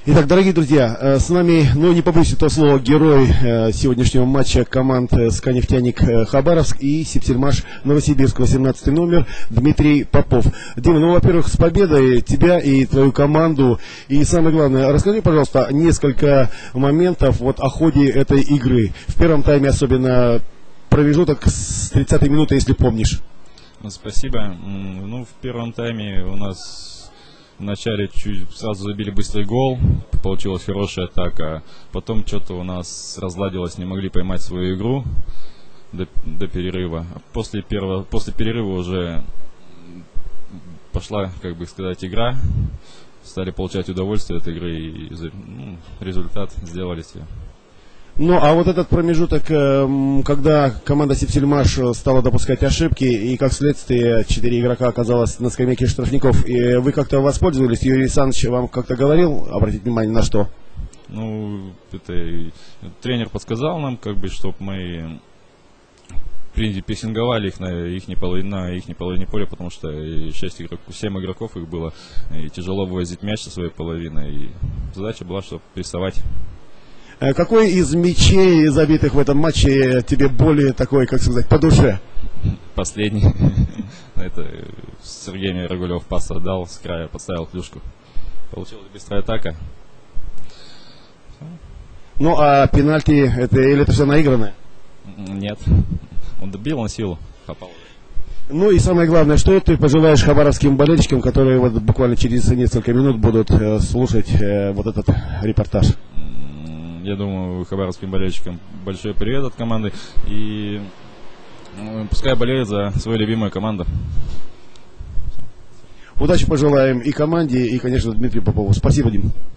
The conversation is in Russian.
Итак, дорогие друзья, с нами, ну не побоюсь этого слова, герой сегодняшнего матча команд «СК-Нефтяник» Хабаровск и «Сибсельмаш» Новосибирск, 18 номер, Дмитрий Попов. Дима, ну, во-первых, с победой тебя и твою команду. И самое главное, расскажи, пожалуйста, несколько моментов вот о ходе этой игры. В первом тайме особенно промежуток с 30-й минуты, если помнишь. Спасибо. Ну, в первом тайме у нас вначале сразу забили быстрый гол, получилась хорошая атака. Потом что-то у нас разладилось, не могли поймать свою игру до перерыва. После перерыва уже пошла, как бы сказать, игра. Стали получать удовольствие от игры и результат сделали себе. Ну, а вот этот промежуток, когда команда «Сибсельмаш» стала допускать ошибки, и как следствие 4 игрока оказалось на скамейке штрафников, и вы как-то воспользовались? Юрий Александрович вам как-то говорил, обратите внимание, на что? Ну, тренер подсказал нам, как бы, чтобы мы прессинговали их на их половине поля, потому что 7 игроков их было, и тяжело вывозить мяч со своей половины, и задача была, чтобы прессовать. Какой из мячей, забитых в этом матче, тебе более такой, как сказать, по душе? Последний. Это Сергей Мирогулев пас отдал, с края поставил клюшку. Получилась быстрая атака. Ну, а пенальти, или это все наигранное? Нет. Он добил на силу. Попал. Ну и самое главное, что ты пожелаешь хабаровским болельщикам, которые вот буквально через несколько минут будут слушать вот этот репортаж? Я думаю, хабаровским болельщикам большой привет от команды. И пускай болеют за свою любимую команду. Удачи пожелаем и команде, и, конечно, Дмитрию Попову. Спасибо, Дим.